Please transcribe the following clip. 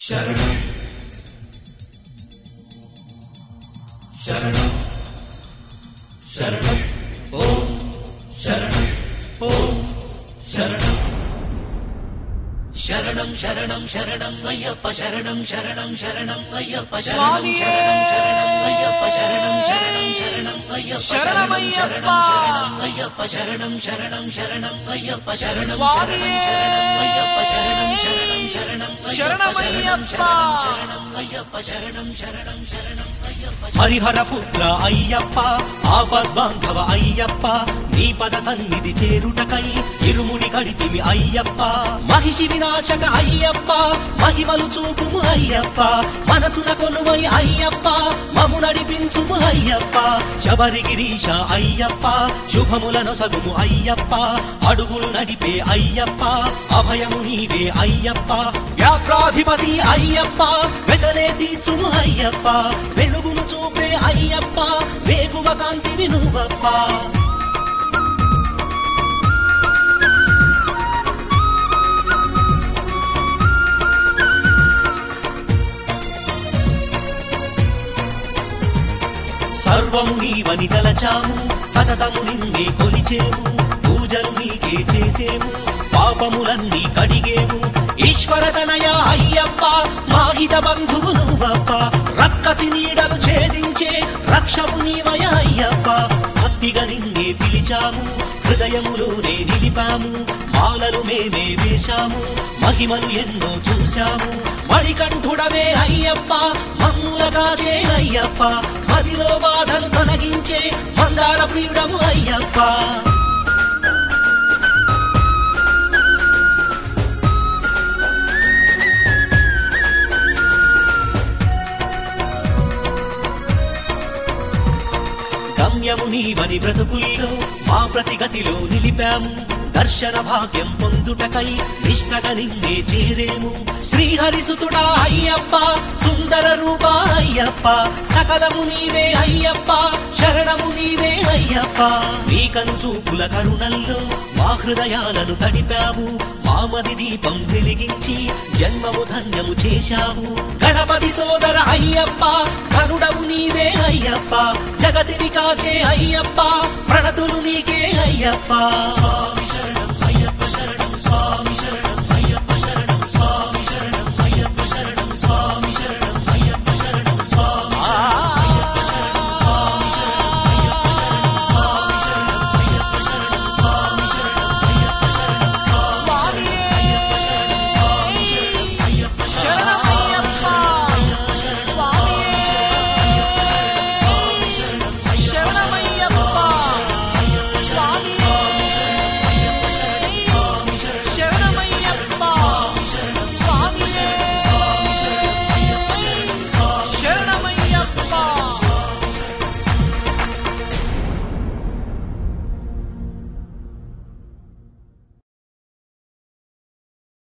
శరణం శరణం శరణం ఓం శరణం ఓం శరణం శరణం శరణం శరణం అయ్యప్ప శరణం శరణం శరణం అయ్యప్ప శరణం శరణం శరణం అయ్యప్ప శరణం శరణం శరణం అయ్యప్ప శరణం శరణం అయ్యప్ప శరణం శరణం శరణం అయ్యప్ప శరణం శరణం శరణం అయ్యప్ప శరణం శరణం శరణం శరణం అయ్యప్ప శరణం శరణం శరణం అయ్యప్ప హరిహర పుత్ర అయ్యప్ప ఆపద్బాంధవ అయ్యప్ప నీ పద సన్నిధి చేరుటకై ఇరుముడి కడితిమి అయ్యప్ప మహిషి వినాశక అయ్యప్ప మహిమలు చూపుము అయ్యప్ప మనసున కొలువై అయ్యప్ప మము నడిపించుము అయ్యప్ప శబరిగిరీశ అయ్యప్ప శుభములను సగుము అయ్యప్ప అడుగులు నడిపే అయ్యప్ప అభయము నీవే అయ్యప్ప వ్యాప్రాధిపతి అయ్యప్ప వెతలే తీర్చుము అయ్యప్ప వెలుగును చూపే అయ్యప్ప వేకువ కాంతి వినువప్ప సర్వము నీవని తలచాము సతతము నిన్నే కొలిచేము పూజలు నీకే చేసేము పాపములన్నీ కడిగేము ఈశ్వరతనయ అయ్యప్ప మాహిత బంధువు నువ్వప్ప రక్కసి నీడలు ఛేదించే రక్షవు నీవయ అయ్యప్ప భక్తిగా నిన్నే పిలిచాము హృదయములోనే నిలిపాము మాలలు మేమే వేశాము మహిమలు ఎన్నో చూశాము మణికంఠుడవే అయ్యప్ప మమ్ములగా చే అయ్యప్ప మదిలో బాధలు తొలగించే మందార ప్రియుడము అయ్యప్ప గమ్యము నీవని బ్రతుకుల్లో మా ప్రతిగతిలో నిలిపాము దర్శన భాగ్యం పొందుటకై నిష్టగా నిన్నే చేరేము శ్రీహరిసుతుడా అయ్యప్ప సుందర రూప అయ్యప్ప సకలము నీవే అయ్యప్ప శరణము నీవే అయ్యప్ప నీ కను చూపుల కరుణల్లో మా హృదయాలను తడిపావు మామది దీపం వెలిగించి జన్మము ధన్యము చేశావు గణపతి సోదర అయ్యప్ప ధనుడవు నీవే అయ్యప్ప జగతిని కాచే అయ్యప్ప ప్రణతులు నీకే అయ్యప్ప స్వామి